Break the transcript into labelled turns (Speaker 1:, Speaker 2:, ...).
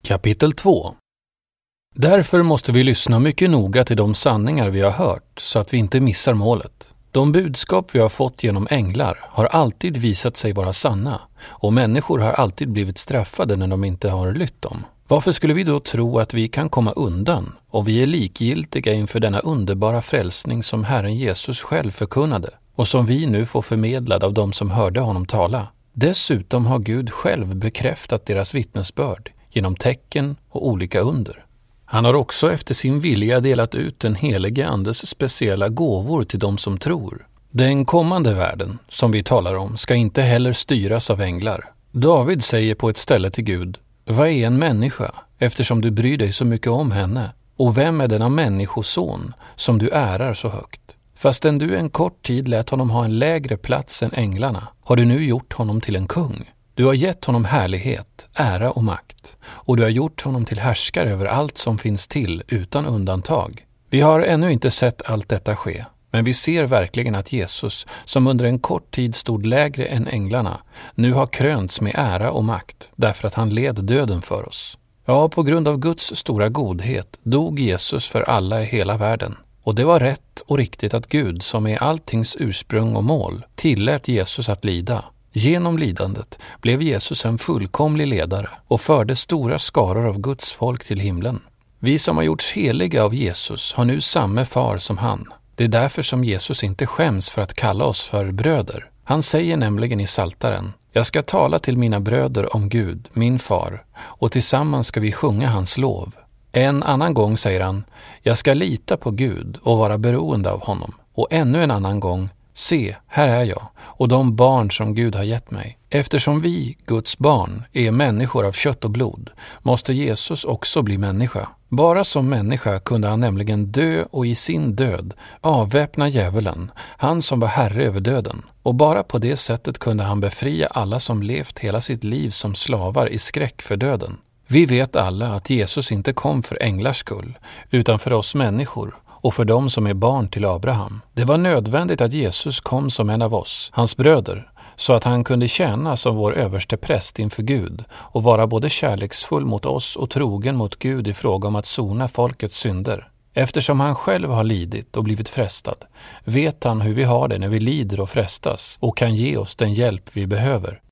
Speaker 1: Kapitel 2. Därför måste vi lyssna mycket noga till de sanningar vi har hört så att vi inte missar målet. De budskap vi har fått genom änglar har alltid visat sig vara sanna och människor har alltid blivit straffade när de inte har lytt dem. Varför skulle vi då tro att vi kan komma undan och vi är likgiltiga inför denna underbara frälsning som Herren Jesus själv förkunnade och som vi nu får förmedlad av dem som hörde honom tala? Dessutom har Gud själv bekräftat deras vittnesbörd genom tecken och olika under. Han har också efter sin vilja delat ut den helige Andes speciella gåvor till dem som tror. Den kommande världen, som vi talar om, ska inte heller styras av änglar. David säger på ett ställe till Gud: "Vad är en människa, eftersom du bryr dig så mycket om henne? Och vem är denna människoson som du ärar så högt? Fastän du en kort tid lät honom ha en lägre plats än änglarna, har du nu gjort honom till en kung. Du har gett honom härlighet, ära och makt, och du har gjort honom till härskare över allt som finns till utan undantag." Vi har ännu inte sett allt detta ske, men vi ser verkligen att Jesus, som under en kort tid stod lägre än änglarna, nu har krönts med ära och makt, därför att han led döden för oss. Ja, på grund av Guds stora godhet dog Jesus för alla i hela världen. Och det var rätt och riktigt att Gud, som är alltings ursprung och mål, tillät Jesus att lida. Genom lidandet blev Jesus en fullkomlig ledare och förde stora skaror av Guds folk till himlen. Vi som har gjorts heliga av Jesus har nu samma far som han. Det är därför som Jesus inte skäms för att kalla oss för bröder. Han säger nämligen i Psaltaren: "Jag ska tala till mina bröder om Gud, min far, och tillsammans ska vi sjunga hans lov." En annan gång säger han: "Jag ska lita på Gud och vara beroende av honom." Och ännu en annan gång: "Se, här är jag och de barn som Gud har gett mig." Eftersom vi, Guds barn, är människor av kött och blod, måste Jesus också bli människa. Bara som människa kunde han nämligen dö och i sin död avväpna djävulen, han som var herre över döden. Och bara på det sättet kunde han befria alla som levt hela sitt liv som slavar i skräck för döden. Vi vet alla att Jesus inte kom för änglars skull, utan för oss människor och för dem som är barn till Abraham. Det var nödvändigt att Jesus kom som en av oss, hans bröder, så att han kunde tjäna som vår överste präst inför Gud och vara både kärleksfull mot oss och trogen mot Gud i fråga om att sona folkets synder. Eftersom han själv har lidit och blivit frestad, vet han hur vi har det när vi lider och frestas och kan ge oss den hjälp vi behöver.